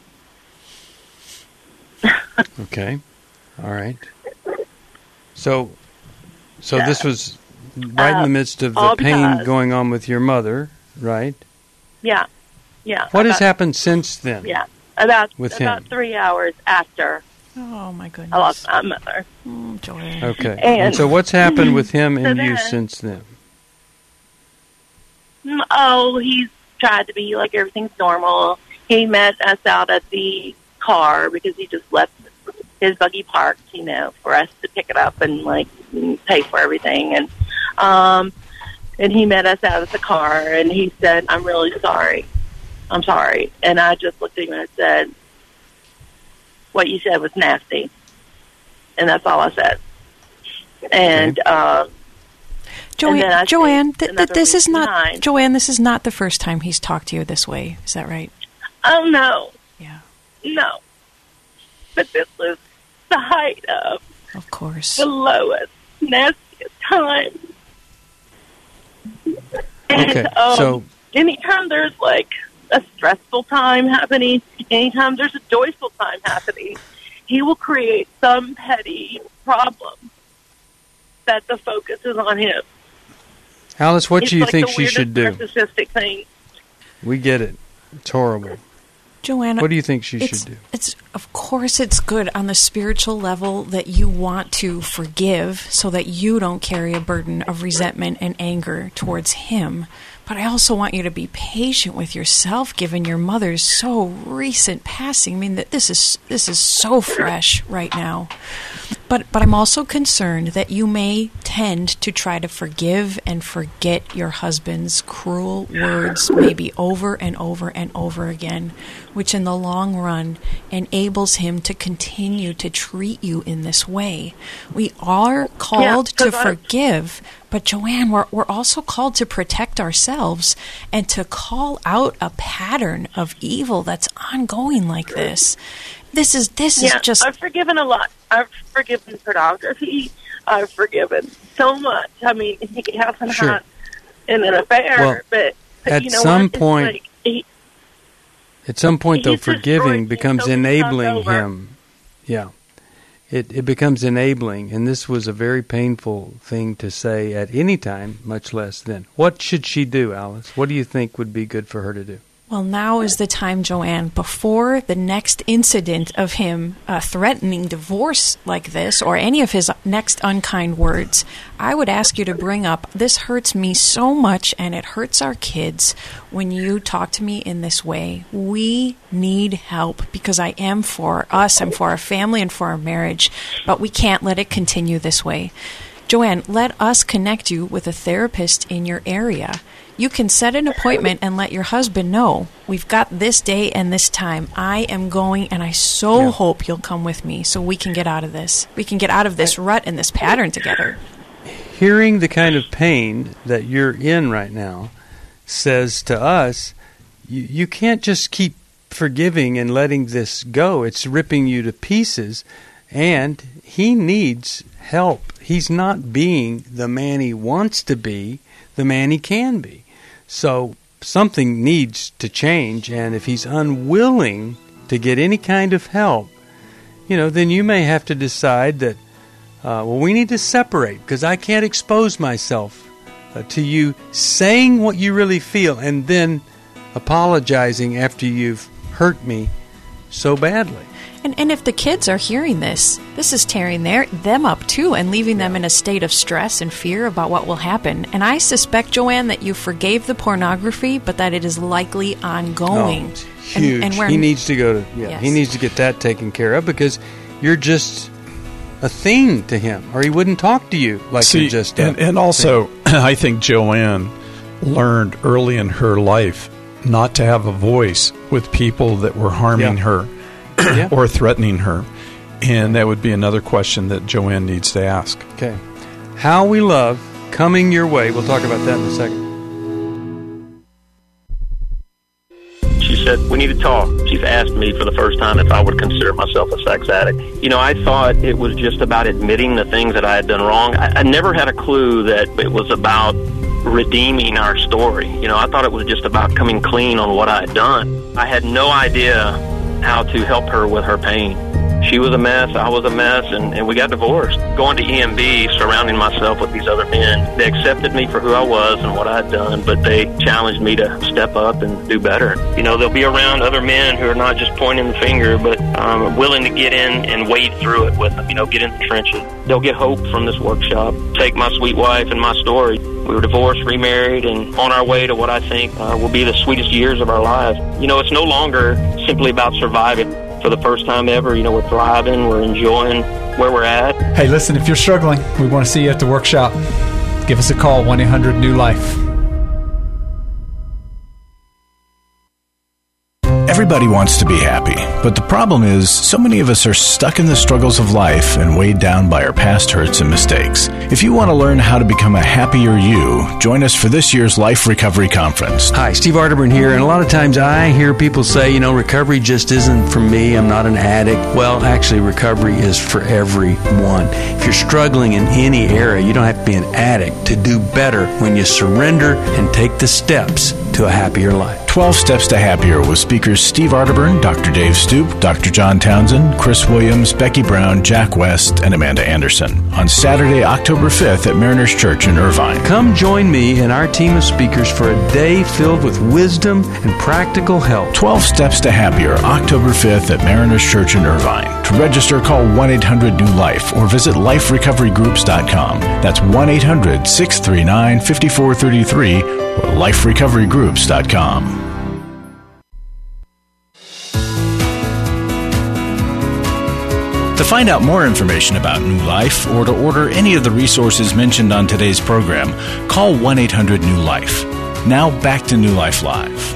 Speaker 2: Okay, all right. So, so
Speaker 18: yeah.
Speaker 2: this was right uh, in the midst of the pain because, going on with your mother, right?
Speaker 18: Yeah, yeah.
Speaker 2: What
Speaker 18: about,
Speaker 2: has happened since then?
Speaker 18: Yeah, about
Speaker 2: with
Speaker 18: about
Speaker 2: him?
Speaker 18: three hours after.
Speaker 4: Oh my goodness!
Speaker 18: I lost my mother.
Speaker 4: Oh, Joanne.
Speaker 2: Okay, and,
Speaker 18: and
Speaker 2: so what's happened with him and
Speaker 18: so
Speaker 2: you
Speaker 18: then,
Speaker 2: since then?
Speaker 18: Oh, he's tried to be like everything's normal. He met us out at the car because he just left his buggy parked, you know, for us to pick it up and like pay for everything. And um, and he met us out at the car, and he said, "I'm really sorry. I'm sorry." And I just looked at him and said, "What you said was nasty," and that's all I said. And
Speaker 2: okay.
Speaker 18: um,
Speaker 4: Joanne,
Speaker 18: and
Speaker 4: Joanne, th- th- this is not
Speaker 18: behind.
Speaker 4: Joanne. This is not the first time he's talked to you this way. Is that right?
Speaker 18: Oh no,
Speaker 4: yeah,
Speaker 18: no. But this was the height of,
Speaker 4: of course,
Speaker 18: the lowest, nastiest time.
Speaker 2: Okay,
Speaker 18: and, um,
Speaker 2: so
Speaker 18: anytime there's like a stressful time happening, anytime there's a joyful time happening, he will create some petty problem that the focus is on him.
Speaker 2: Alice, what
Speaker 18: it's
Speaker 2: do you
Speaker 18: like
Speaker 2: think
Speaker 18: the
Speaker 2: she should do?
Speaker 18: Narcissistic thing.
Speaker 2: We get it. It's horrible.
Speaker 4: Joanna,
Speaker 2: what do you think she
Speaker 4: it's,
Speaker 2: should do?
Speaker 4: It's of course it's good on the spiritual level that you want to forgive so that you don't carry a burden of resentment and anger towards him. But I also want you to be patient with yourself, given your mother's so recent passing. I mean, that this is this is so fresh right now. But but I'm also concerned that you may tend to try to forgive and forget your husband's cruel words maybe over and over and over again, which in the long run enables him to continue to treat you in this way. We are called
Speaker 18: yeah,
Speaker 4: to forgive, but Joanne, we're, we're also called to protect ourselves and to call out a pattern of evil that's ongoing like this. This is this
Speaker 18: yeah,
Speaker 4: is just.
Speaker 18: I've forgiven a lot. I've forgiven pornography. I've forgiven so much. I mean, he hasn't
Speaker 2: Sure.
Speaker 18: had an, an affair,
Speaker 2: Well,
Speaker 18: but, but
Speaker 2: at
Speaker 18: you know
Speaker 2: some
Speaker 18: what? It's
Speaker 2: point-
Speaker 18: like he,
Speaker 2: At some point, though,
Speaker 18: He's destroyed
Speaker 2: forgiving
Speaker 18: me
Speaker 2: becomes
Speaker 18: so many times
Speaker 2: enabling
Speaker 18: over.
Speaker 2: him. Yeah. It it becomes enabling, and this was a very painful thing to say at any time, much less then. What should she do, Alice? What do you think would be good for her to do?
Speaker 4: Well, now is the time, Joanne, before the next incident of him uh, threatening divorce like this or any of his next unkind words, I would ask you to bring up, this hurts me so much and it hurts our kids when you talk to me in this way. We need help because I am for us and for our family and for our marriage, but we can't let it continue this way. Joanne, let us connect you with a therapist in your area. You can set an appointment and let your husband know, we've got this day and this time. I am going, and I so
Speaker 2: Yeah.
Speaker 4: hope you'll come with me so we can get out of this. We can get out of this rut and this pattern together.
Speaker 2: Hearing the kind of pain that you're in right now says to us, you, you can't just keep forgiving and letting this go. It's ripping you to pieces, and he needs help. He's not being the man he wants to be, the man he can be. So something needs to change, and if he's unwilling to get any kind of help, you know, then you may have to decide that, uh, well, we need to separate because I can't expose myself uh, to you saying what you really feel and then apologizing after you've hurt me so badly.
Speaker 4: And and if the kids are hearing this, this is tearing their them up too and leaving them in a state of stress and fear about what will happen. And I suspect, Joanne, that you forgave the pornography, but that it is likely ongoing.
Speaker 2: Oh, it's huge.
Speaker 4: And, and
Speaker 2: he needs to go to yeah.
Speaker 4: Yes.
Speaker 2: He needs to get that taken care of because you're just a thing to him, or he wouldn't talk to you like
Speaker 3: See,
Speaker 2: you're just. A
Speaker 3: and, and also, I think Joanne learned early in her life not to have a voice with people that were harming
Speaker 2: Yeah.
Speaker 3: her.
Speaker 2: Yeah.
Speaker 3: Or threatening her. And that would be another question that Joanne needs to ask.
Speaker 2: Okay. How we love coming your way. We'll talk about that in a second.
Speaker 9: She said, we need to talk. She's asked me for the first time if I would consider myself a sex addict. You know, I thought it was just about admitting the things that I had done wrong. I, I never had a clue that it was about redeeming our story. You know, I thought it was just about coming clean on what I had done. I had no idea how to help her with her pain. She was a mess, I was a mess, and, and we got divorced. Going to E M B, surrounding myself with these other men, they accepted me for who I was and what I had done, but they challenged me to step up and do better. You know, they'll be around other men who are not just pointing the finger, but um, willing to get in and wade through it with them, you know, get in the trenches. They'll get hope from this workshop. Take my sweet wife and my story. We were divorced, remarried, and on our way to what I think uh, will be the sweetest years of our lives. You know, it's no longer simply about surviving. For the first time ever, you know, we're thriving, we're enjoying where we're at.
Speaker 19: Hey, listen, if you're struggling, we want to see you at the workshop. Give us a call, one eight hundred new life.
Speaker 1: Everybody wants to be happy, but the problem is so many of us are stuck in the struggles of life and weighed down by our past hurts and mistakes. If you want to learn how to become a happier you, join us for this year's Life Recovery Conference.
Speaker 2: Hi, Steve Arterburn here, and a lot of times I hear people say, you know, recovery just isn't for me. I'm not an addict. Well, actually, recovery is for everyone. If you're struggling in any area, you don't have to be an addict to do better when you surrender and take the steps to a happier life.
Speaker 1: twelve Steps to Happier with speakers Steve Arterburn, Doctor Dave Stoop, Doctor John Townsend, Chris Williams, Becky Brown, Jack West, and Amanda Anderson on Saturday, October fifth at Mariners Church in Irvine.
Speaker 2: Come join me and our team of speakers for a day filled with wisdom and practical help.
Speaker 1: twelve Steps to Happier, October fifth at Mariners Church in Irvine. To register, call one eight hundred new life or visit life recovery groups dot com. That's one eight hundred six three nine five four three three or life recovery groups dot com. To find out more information about New Life or to order any of the resources mentioned on today's program, call one eight hundred new life. Now back to New Life Live.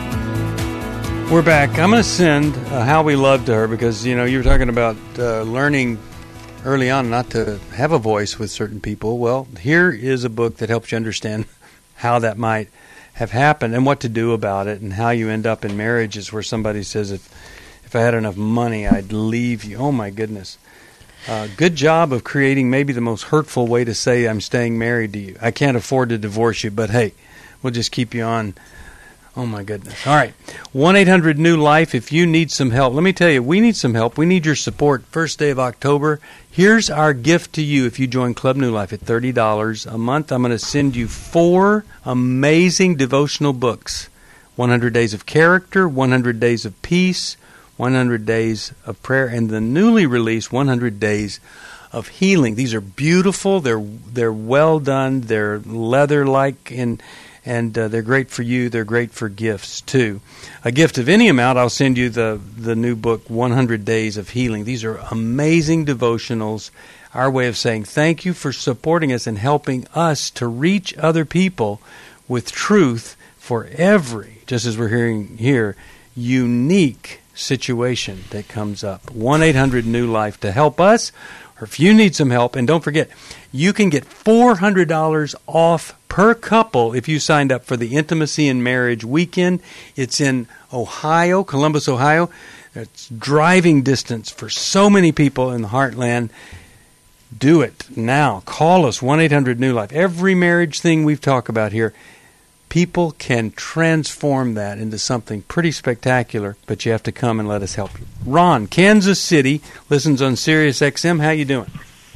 Speaker 2: We're back. I'm going to send uh, How We Love to her because, you know, you were talking about uh, learning early on not to have a voice with certain people. Well, here is a book that helps you understand how that might have happened and what to do about it and how you end up in marriages where somebody says, if if I had enough money, I'd leave you. Oh, my goodness. Uh, good job of creating maybe the most hurtful way to say I'm staying married to you. I can't afford to divorce you, but hey, we'll just keep you on. Oh, my goodness. All right. one eight hundred new life if you need some help. Let me tell you, we need some help. We need your support. First day of October. Here's our gift to you if you join Club New Life at thirty dollars a month. I'm going to send you four amazing devotional books. one hundred Days of Character, one hundred Days of Peace, one hundred Days of Prayer, and the newly released one hundred Days of Healing. These are beautiful. They're they're well done. They're leather-like and And uh, they're great for you. They're great for gifts, too. A gift of any amount, I'll send you the, the new book, one hundred Days of Healing. These are amazing devotionals, our way of saying thank you for supporting us and helping us to reach other people with truth for every, just as we're hearing here, unique situation that comes up. one eight hundred new life to help us, or if you need some help. And don't forget, you can get four hundred dollars off per couple if you signed up for the Intimacy in Marriage Weekend. It's in Ohio, Columbus, Ohio. It's driving distance for so many people in the heartland. Do it now. Call us, one eight hundred new life. Every marriage thing we've talked about here, people can transform that into something pretty spectacular, but you have to come and let us help you. Ron, Kansas City, listens on Sirius X M. How you doing?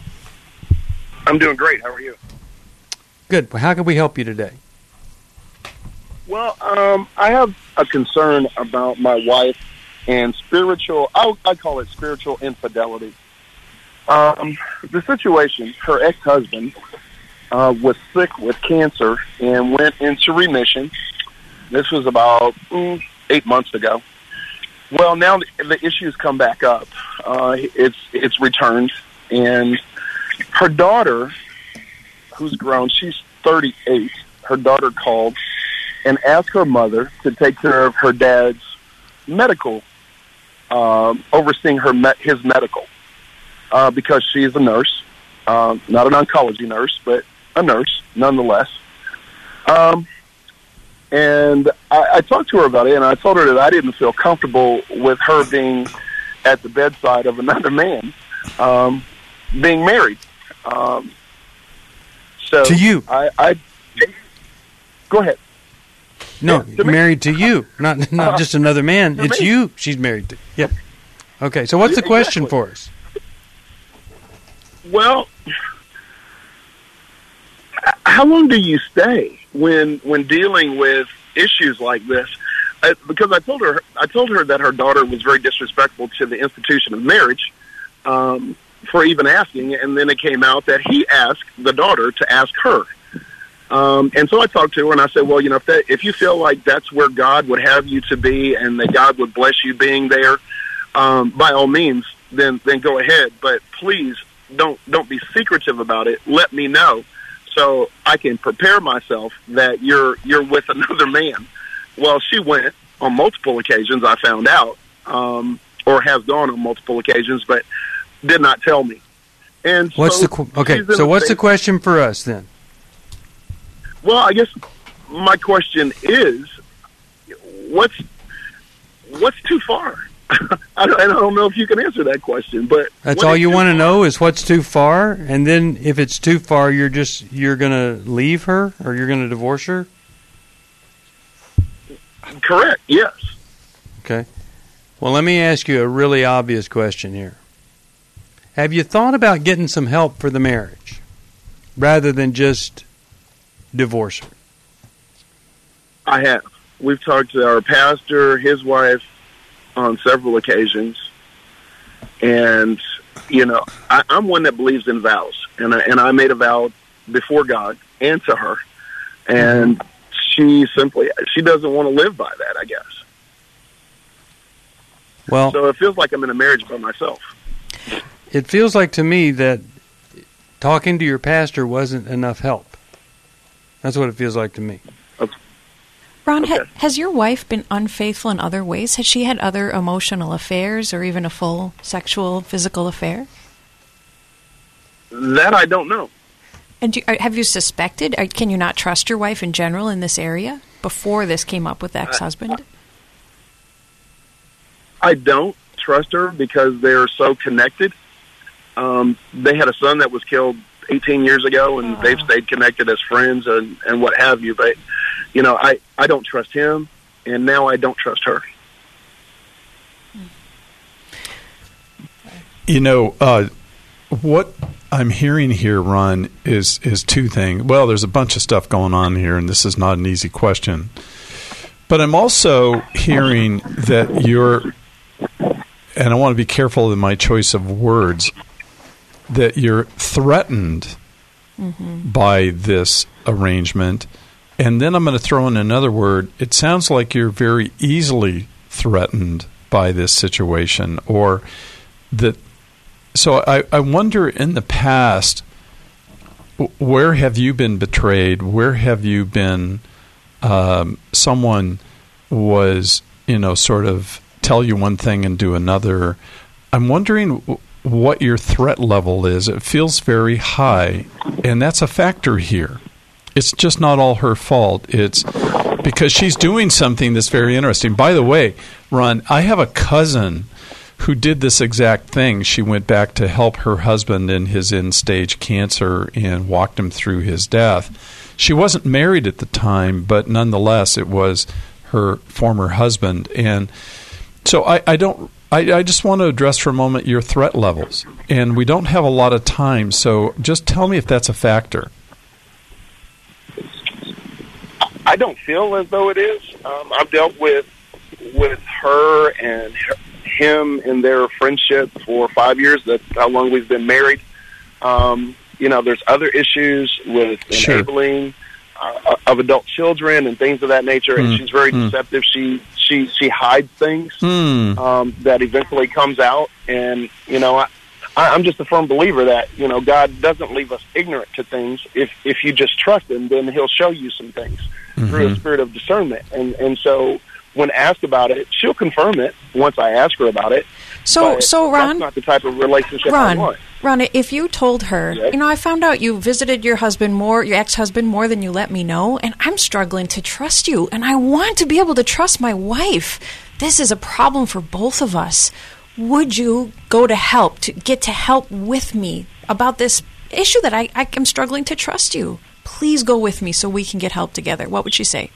Speaker 20: I'm doing great. How are you?
Speaker 2: Good. Well, how can we help you today?
Speaker 20: Well, um, I have a concern about my wife and spiritual, I, I call it spiritual infidelity. Um, the situation, her ex-husband uh, was sick with cancer and went into remission. This was about mm, eight months ago. Well, now the, the issues come back up. Uh, it's it's returned, and her daughter, who's grown, she's thirty-eight. Her daughter called and asked her mother to take care of her dad's medical, um, overseeing her me- his medical, uh, because she's a nurse, uh, not an oncology nurse, but a nurse nonetheless. Um, and I, I talked to her about it, and I told her that I didn't feel comfortable with her being at the bedside of another man, um, being married. Um, so
Speaker 2: to you,
Speaker 20: I, I go ahead.
Speaker 2: No,
Speaker 20: yeah, to
Speaker 2: married to you, not not uh, just another man. It's me. You she's married to. Yep. Okay, so what's the question
Speaker 20: exactly.
Speaker 2: for us?
Speaker 20: Well, how long do you stay when when dealing with issues like this? I, because I told her I told her that her daughter was very disrespectful to the institution of marriage um, for even asking, and then it came out that he asked the daughter to ask her. Um, and so I talked to her, and I said, well, you know, if, that, if you feel like that's where God would have you to be and that God would bless you being there, um, by all means, then then go ahead. But please don't don't be secretive about it. Let me know so I can prepare myself that you're you're with another man. Well, she went, on multiple occasions, I found out, um, or has gone on multiple occasions, but did not tell me. And
Speaker 2: what's
Speaker 20: so
Speaker 2: the qu- okay?
Speaker 20: she's in
Speaker 2: So
Speaker 20: a
Speaker 2: what's the
Speaker 20: state-
Speaker 2: question for us then?
Speaker 20: Well, I guess my question is, what's what's too far? I, don't, I don't know if you can answer that question, but
Speaker 2: That's
Speaker 20: what
Speaker 2: all
Speaker 20: is
Speaker 2: you
Speaker 20: too
Speaker 2: want to
Speaker 20: far?
Speaker 2: know is what's too far, and then if it's too far, you're just you're going to leave her or you're going to divorce her.
Speaker 20: Correct. Yes.
Speaker 2: Okay. Well, let me ask you a really obvious question here. Have you thought about getting some help for the marriage rather than just divorce her?
Speaker 20: I have. We've talked to our pastor, his wife, on several occasions, and you know, I, I'm one that believes in vows, and I, and I made a vow before God and to her, and mm-hmm. she simply she doesn't want to live by that, I guess.
Speaker 2: Well,
Speaker 20: so it feels like I'm in a marriage by myself.
Speaker 2: It feels like to me that talking to your pastor wasn't enough help. That's what it feels like to me.
Speaker 4: Ron, ha- has your wife been unfaithful in other ways? Has she had other emotional affairs or even a full sexual, physical affair?
Speaker 20: That I don't know.
Speaker 4: And do you, have you suspected? Or can you not trust your wife in general in this area before this came up with the ex-husband?
Speaker 20: I don't trust her because they're so connected. Um, they had a son that was killed eighteen years ago, and oh. they've stayed connected as friends and, and what have you. But, you know, I, I don't trust him, and now I don't trust her.
Speaker 3: You know, uh, what I'm hearing here, Ron, is, is two things. Well, there's a bunch of stuff going on here, and this is not an easy question. But I'm also hearing that you're, and I want to be careful in my choice of words, that you're threatened mm-hmm. by this arrangement. And then I'm going to throw in another word. It sounds like you're very easily threatened by this situation, or that. So I, I wonder in the past, where have you been betrayed? Where have you been, um, someone was, you know, sort of tell you one thing and do another. I'm wondering what your threat level is. It feels very high, and that's a factor here. It's just not all her fault. It's because she's doing something that's very interesting. By the way, Ron, I have a cousin who did this exact thing. She went back to help her husband in his end-stage cancer and walked him through his death. She wasn't married at the time, but nonetheless, it was her former husband. And so I, I don't. I, I just want to address for a moment your threat levels. And we don't have a lot of time, so just tell me if that's a factor.
Speaker 20: I don't feel as though it is. Um, I've dealt with with her and her, him and their friendship for five years. That's how long we've been married. Um, you know, there's other issues with
Speaker 3: sure.
Speaker 20: enabling uh, of adult children and things of that nature. Mm. And she's very mm. deceptive. She she she hides things
Speaker 3: mm.
Speaker 20: um, that eventually comes out. And you know, I, I'm just a firm believer that you know God doesn't leave us ignorant to things. If if you just trust Him, then He'll show you some things mm-hmm. through a spirit of discernment. And and so. When asked about it, she'll confirm it once I ask her about it.
Speaker 4: So, so Ron,
Speaker 20: that's not the type of relationship
Speaker 4: Ron,
Speaker 20: I want.
Speaker 4: Ron, if you told her,
Speaker 20: yes.
Speaker 4: you know, I found out you visited your husband more, your ex-husband more than you let me know, and I'm struggling to trust you, and I want to be able to trust my wife. This is a problem for both of us. Would you go to help, to get to help with me about this issue that I, I am struggling to trust you? Please go with me so we can get help together. What would she say?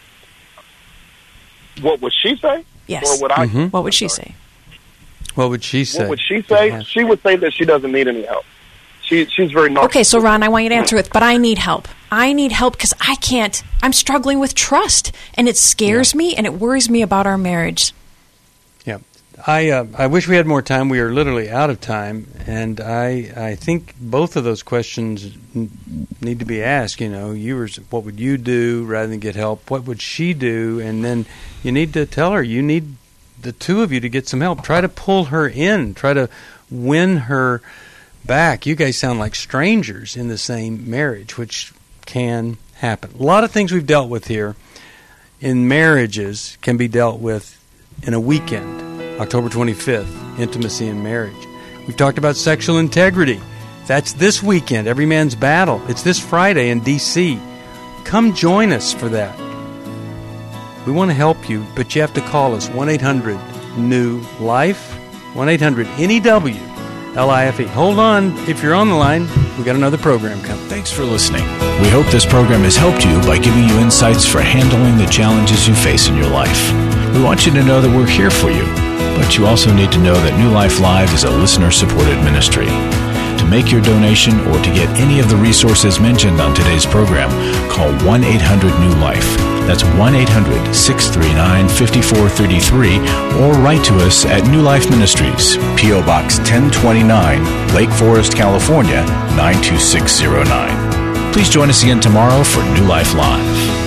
Speaker 20: What would she say?
Speaker 4: Yes.
Speaker 20: Or would I?
Speaker 2: Mm-hmm.
Speaker 4: What would she say?
Speaker 2: What would she say?
Speaker 20: What would she say? Yeah. She would say that she doesn't need any help. She she's very narcissistic.
Speaker 4: Okay, so Ron, I want you to answer it, but I need help. I need help because I can't. I'm struggling with trust, and it scares yeah. me, and it worries me about our marriage.
Speaker 2: Yeah, I uh, I wish we had more time. We are literally out of time, and I I think both of those questions need to be asked. You know, you were, what would you do rather than get help? What would she do? And then you need to tell her you need the two of you to get some help. Try to pull her in. Try to win her back. You guys sound like strangers in the same marriage, which can happen. A lot of things we've dealt with here. in marriages can be dealt with in a weekend, October twenty-fifth, Intimacy in Marriage. We've talked about sexual integrity. That's this weekend, Every Man's Battle. It's this Friday in D C Come join us for that. We want to help you, but you have to call us, one eight hundred new life, one eight hundred N E W L I F E. Hold on. If you're on the line, we got another program coming.
Speaker 1: Thanks for listening. We hope this program has helped you by giving you insights for handling the challenges you face in your life. We want you to know that we're here for you, but you also need to know that New Life Live is a listener-supported ministry. To make your donation or to get any of the resources mentioned on today's program, call one eight hundred new life. That's one eight hundred six three nine five four three three, or write to us at New Life Ministries, P O Box ten twenty-nine, Lake Forest, California, nine two six zero nine. Please join us again tomorrow for New Life Live.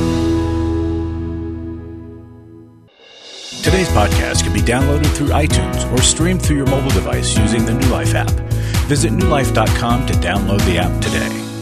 Speaker 1: Today's podcast can be downloaded through iTunes or streamed through your mobile device using the New Life app. Visit new life dot com to download the app today.